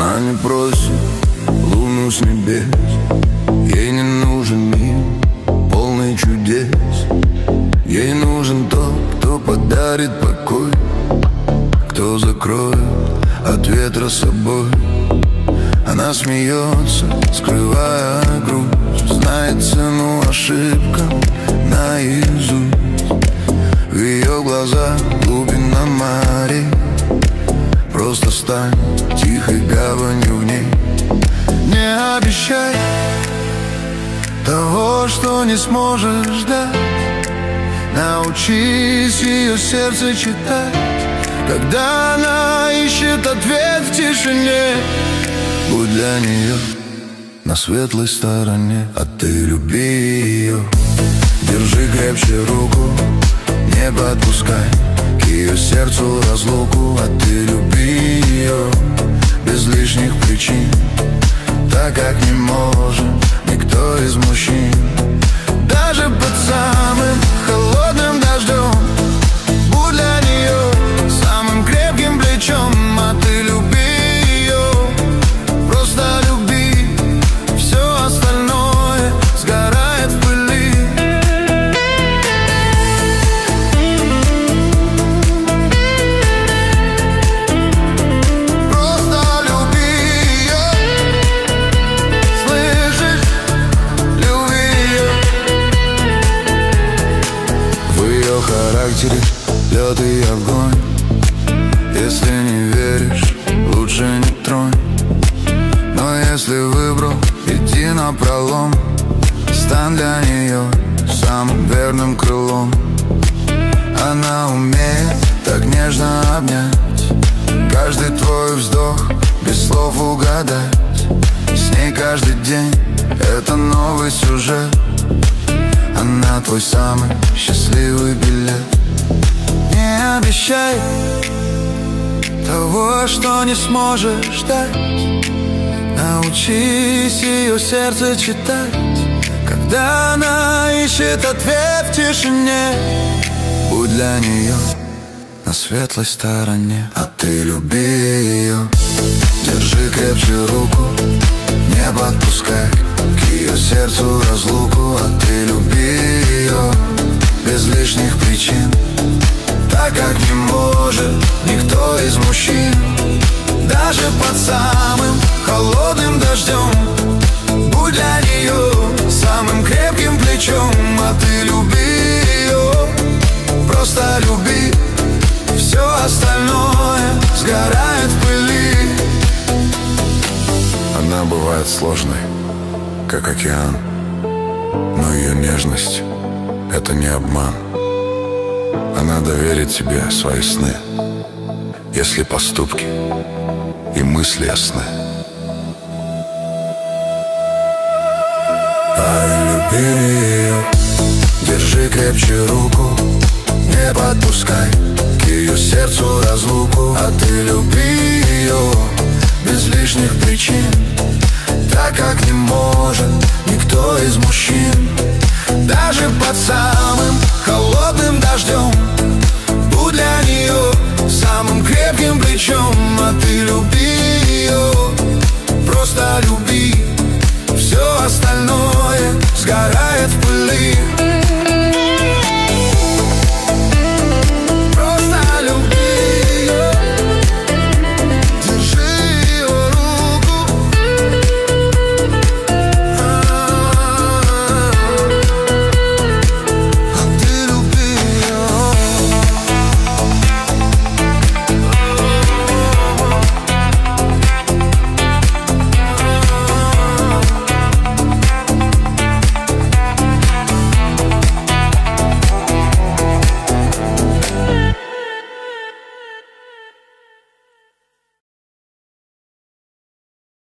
Она не просит луну с небес, ей не нужен мир, полный чудес. Ей нужен тот, кто подарит покой, кто закроет от ветра собой. Она смеется, скрывая грусть, знает цену ошибкам наизусть. В ее глазах глубина морей, просто стань тихой гаванью в ней. Не обещай того, что не сможешь дать. Научись ее сердце читать, когда она ищет ответ в тишине. Будь для нее на светлой стороне, а ты люби ее. Держи крепче руку, не подпускай к ее сердцу разлуку, а ты люби ее без лишних причин, так как не может никто из мужчин. Даже под самым холодным дождем будь для нее самым крепким плечом, а ты люби ее, просто люби. Все остальное сгорает в пыли. Просто люби ее, слышишь? Люби ее. В ее характере лед и огонь. Если не веришь, лучше не тронь. Но если выбрал, иди напролом. Стань для нее самым верным крылом. Она умеет так нежно обнять, каждый твой вздох без слов угадать. С ней каждый день это новый сюжет. Она твой самый счастливый билет. Не обещай того, что не сможешь дать. Научись ее сердце читать, когда она ищет ответ в тишине. Будь для нее на светлой стороне, а ты люби ее. Держи крепче руку, не подпускай к ее сердцу разлуку, а ты люби ее без лишних причин, так как не может никто из мужчин. Даже под самым холодным дождем будь для нее самым крепким плечом, а ты люби ее, просто люби. Все остальное сгорает в пыли. Она бывает сложной, как океан, но ее нежность — это не обман. Она доверит тебе свои сны, если поступки и мысли ясны. Полюби ее, держи крепче руку, не подпускай к ее сердцу разлуку, а ты люби ее без лишних причин, так как не может никто из мужчин. Даже под самым холодным дождем будь для нее самым крепким плечом, а ты люби ее, просто люби. Все остальное сгорает в